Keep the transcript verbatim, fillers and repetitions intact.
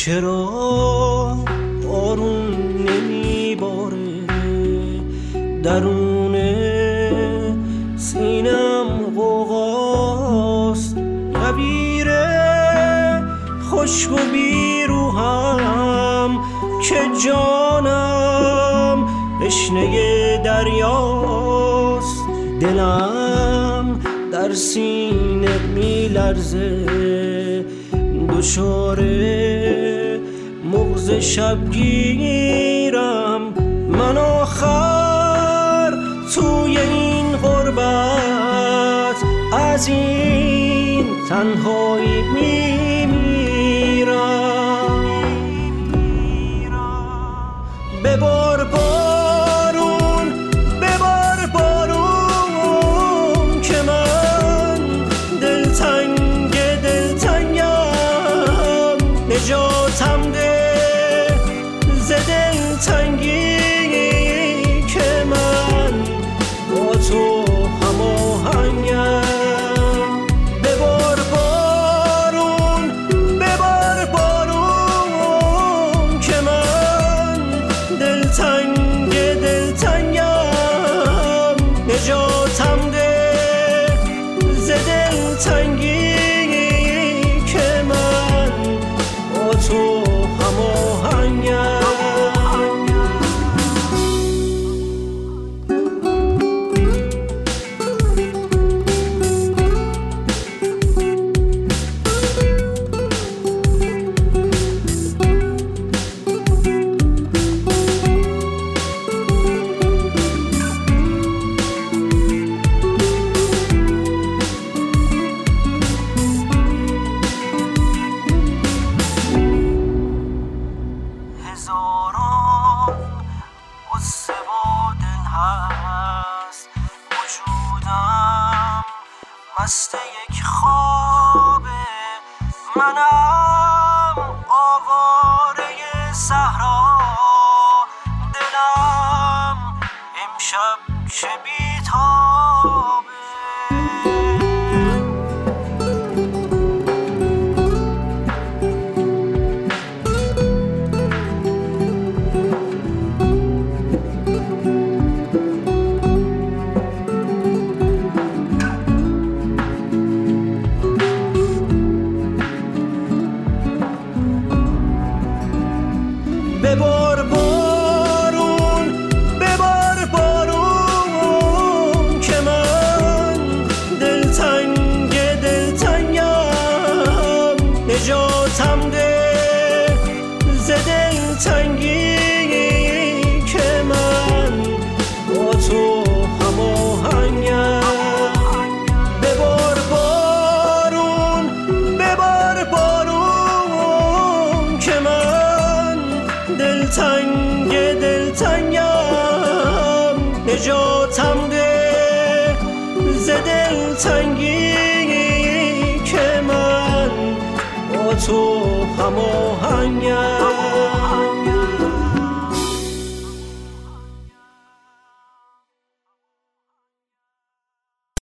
چرا بارون نمیباره درون سینم غوغاست غبیره خشک و بیروهم که جانم تشنه دریاست دلم در سینه میلرزه دچار مغز شبگیرم من آخر توی این غربت از این تنهایی میمیرم ببار بارون ببار بارون که من دلتنگ دلتنگم نجاتم ده ز دلتنگی که من با تو هماهنگم ببار بارون ببار بارون که من دلتنگ دلتنگم نجاتم ده ز دلتنگی که من با تو هماهنگم هزاران قصه و دل هست وجودم مست یک خوابه منم آواره صحرا دلم امشب چه بیتابه ببار بارون ببار بارون که من دلتنگ دلتنگم نجاتم ده ز دلتنگی که من با تو هماهنگم ببار بارون ببار بارون که من دلتنگ دلتنگم نجاتم ده ز دلتنگی که من با تو هماهنگم